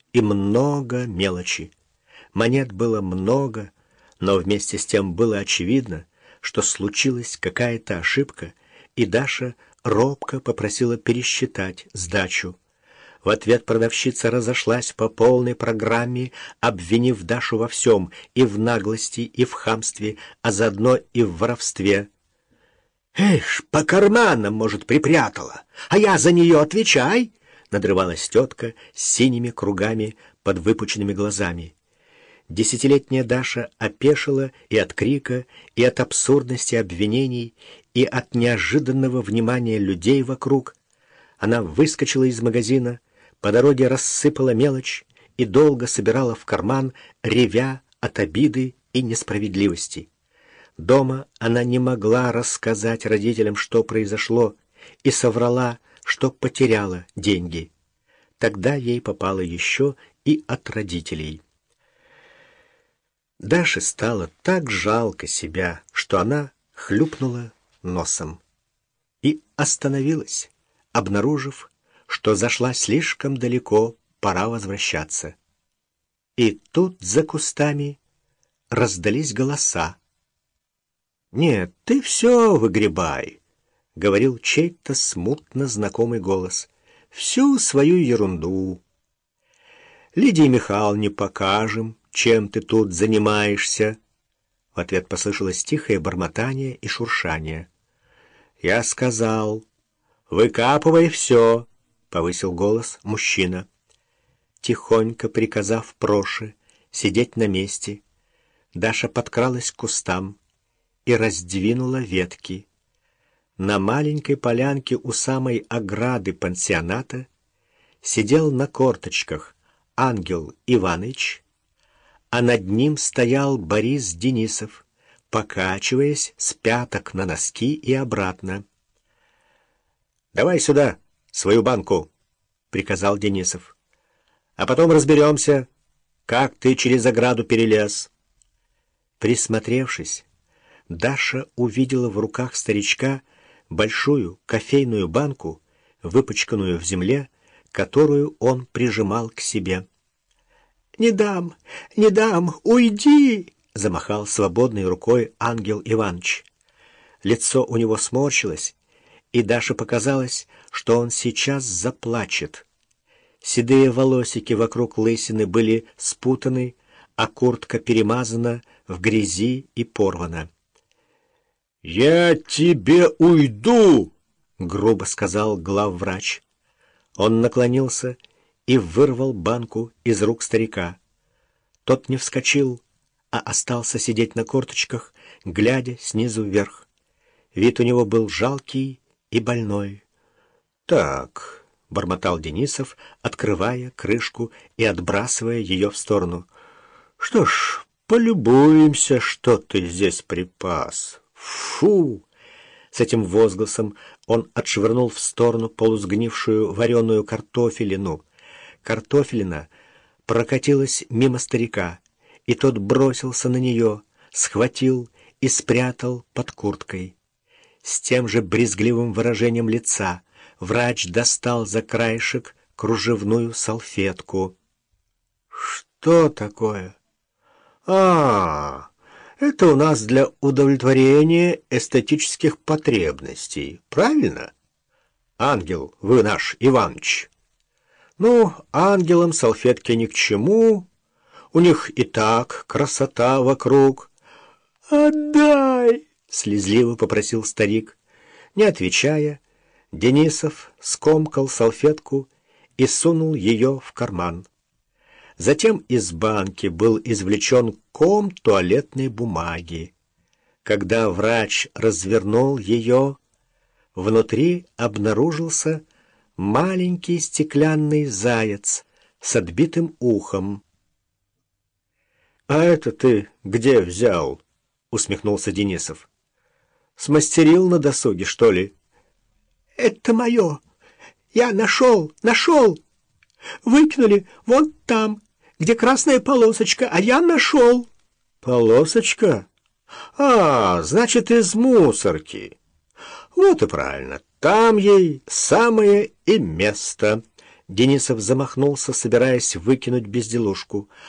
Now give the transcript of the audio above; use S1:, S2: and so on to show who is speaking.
S1: и много мелочи. Монет было много, но вместе с тем было очевидно, что случилась какая-то ошибка, и Даша робко попросила пересчитать сдачу. В ответ продавщица разошлась по полной программе, обвинив Дашу во всем, и в наглости, и в хамстве, а заодно и в воровстве. «Эш, по карманам, может, припрятала, а я за нее отвечай!» надрывалась тетка с синими кругами под выпученными глазами. Десятилетняя Даша опешила и от крика, и от абсурдности обвинений, и от неожиданного внимания людей вокруг. Она выскочила из магазина, по дороге рассыпала мелочь и долго собирала в карман, ревя от обиды и несправедливости. Дома она не могла рассказать родителям, что произошло, и соврала, что потеряла деньги. Тогда ей попало еще и от родителей. Даше стало так жалко себя, что она хлюпнула носом и остановилась, обнаружив, что зашла слишком далеко, пора возвращаться. И тут за кустами раздались голоса. «Нет, ты все выгребай», — говорил чей-то смутно знакомый голос, — «всю свою ерунду. Лидии Михайловне покажем, чем ты тут занимаешься». В ответ послышалось тихое бормотание и шуршание. «Я сказал, выкапывай все», — повысил голос мужчина. Тихонько приказав Проше сидеть на месте, Даша подкралась к кустам и раздвинула ветки. На маленькой полянке у самой ограды пансионата сидел на корточках Ангел Иваныч, а над ним стоял Борис Денисов, покачиваясь с пяток на носки и обратно. «Давай сюда свою банку», — приказал Денисов. «А потом разберемся, как ты через ограду перелез». Присмотревшись, Даша увидела в руках старичка большую кофейную банку, выпачканную в земле, которую он прижимал к себе. «Не дам, не дам, уйди!» — замахал свободной рукой Ангел Иваныч. Лицо у него сморщилось, и Даше показалось, что он сейчас заплачет. Седые волосики вокруг лысины были спутаны, а куртка перемазана в грязи и порвана. «Я тебе уйду!» — грубо сказал главврач. Он наклонился и вырвал банку из рук старика. Тот не вскочил, а остался сидеть на корточках, глядя снизу вверх. Вид у него был жалкий и больной. «Так», — бормотал Денисов, открывая крышку и отбрасывая ее в сторону. «Что ж, полюбуемся, что ты здесь припас. Фу!» С этим возгласом он отшвырнул в сторону полусгнившую вареную картофелину. Картофелина прокатилась мимо старика, и тот бросился на нее, схватил и спрятал под курткой. С тем же брезгливым выражением лица врач достал за краешек кружевную салфетку. «Что такое?» Это у нас для удовлетворения эстетических потребностей, правильно? Ангел, вы наш Иваныч. Ну, ангелам салфетки ни к чему, у них и так красота вокруг». «Отдай!» — слезливо попросил старик. Не отвечая, Денисов скомкал салфетку и сунул ее в карман. Затем из банки был извлечен ком туалетной бумаги. Когда врач развернул ее, внутри обнаружился маленький стеклянный заяц с отбитым ухом. «А это ты где взял?» — усмехнулся Денисов. «Смастерил на досуге, что ли?» «Это мое! Я нашел! Выкинули вон там, где красная полосочка, а я нашел». «Полосочка? Значит, из мусорки. Вот и правильно, там ей самое и место». Денисов замахнулся, собираясь выкинуть безделушку.